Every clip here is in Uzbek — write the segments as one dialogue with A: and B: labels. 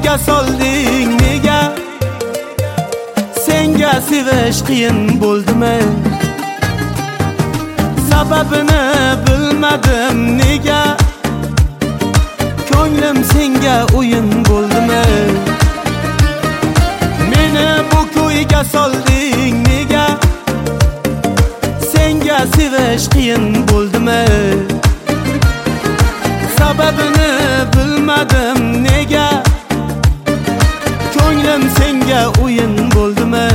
A: kuyga solding nega? Senga sevish qiyin bo'ldimi? Sababini bilmadim nega? Ko'nglim senga o'yin bo'ldimi? Meni bu kuyga solding nega? Senga sevish qiyin bo'ldimi? Sababini bilmadim nega? Ko'nglim senga o'yin bo'ldimi?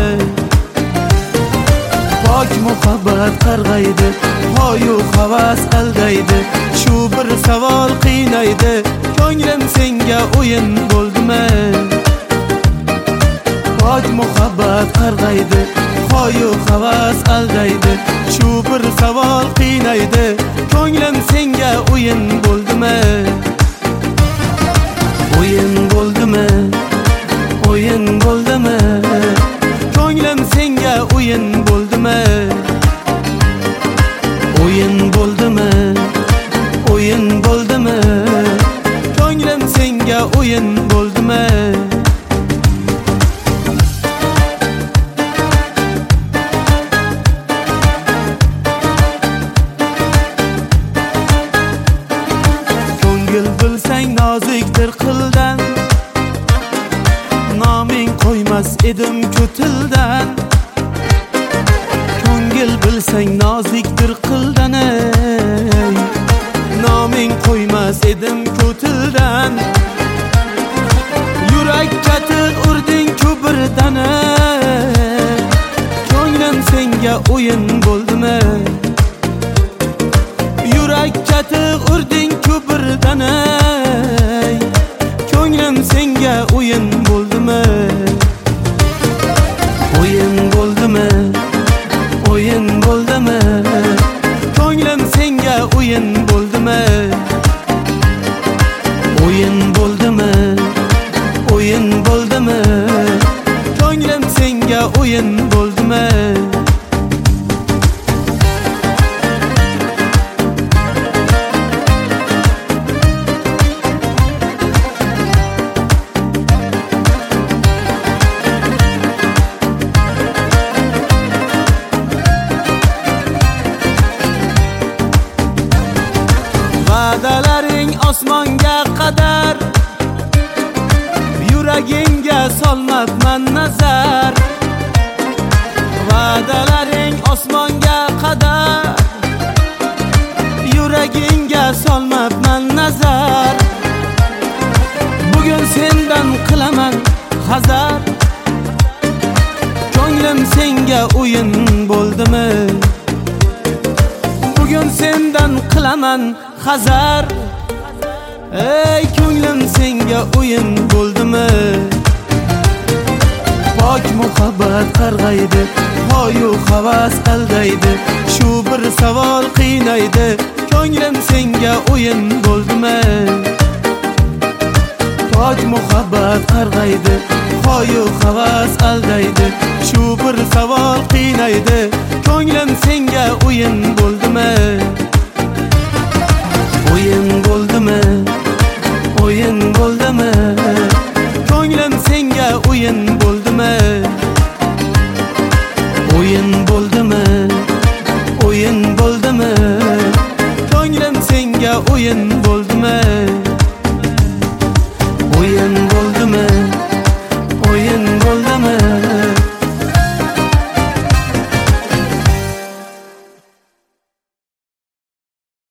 A: Pok muhabbat qarg'aydi, hoyu havas aldaydi. Shu bir savol qiynaydi, ko'nglim senga o'yin bo'ldimi? Pok muhabbat qarg'aydi, hoyu havas aldaydi. Shu bir savol qiynaydi, ko'nglim senga o'yin bo'ldimi? O'yin bo'ldimi? O'yin bo'ldimi? Ko'nglim senga o'yin bo'ldimi? O'yin bo'ldimi? O'yin bo'ldimi? Ko'nglim senga o'yin bo'ldimi? Ko'ngil bilsang nozikdir qildan, noming qo'ymas edim ko'tildan. Ko'ngil bilsang nozikdir qildan, noming qo'ymas edim ko'tildan. Yurakka tiq urding ko'birdan, ko'nglim senga o'yin bo'ldimi? Yurakka tiq urding ko'birdan, ko'nglim senga o'yin bo'ldimi? O'yin bo'ldimi? O'yin bo'ldimi? Ko'nglim senga o'yin bo'ldimi? O'yin bo'ldimi? O'yin bo'ldimi? Ko'nglim senga o'yin bo'ldimi? Va'dalaring osmonga qadar, yuragingga solmabman nazar. Va'dalaring osmonga qadar, yuragingga solmabman nazar. Bugun sendan qilaman hazar, ko'nglim senga o'yin bo'ldimi? Bugun sendan qilaman hazar, ey ko'nglim senga o'yin bo'ldimi? Pok muhabbat qarg'aydi, hoyu havas aldaydi. Shu bir savol qiynaydi, ko'nglim senga o'yin bo'ldimi? Pok muhabbat qarg'aydi, hoyu havas aldaydi. Shu bir savol qiynaydi, ko'nglim senga o'yin bo'ldimi? O'yin bo'ldimi? O'yin bo'ldimi? Ko'nglim senga o'yin bo'ldimi? O'yin bo'ldimi? O'yin bo'ldimi? Ko'nglim senga o'yin bo'ldimi? O'yin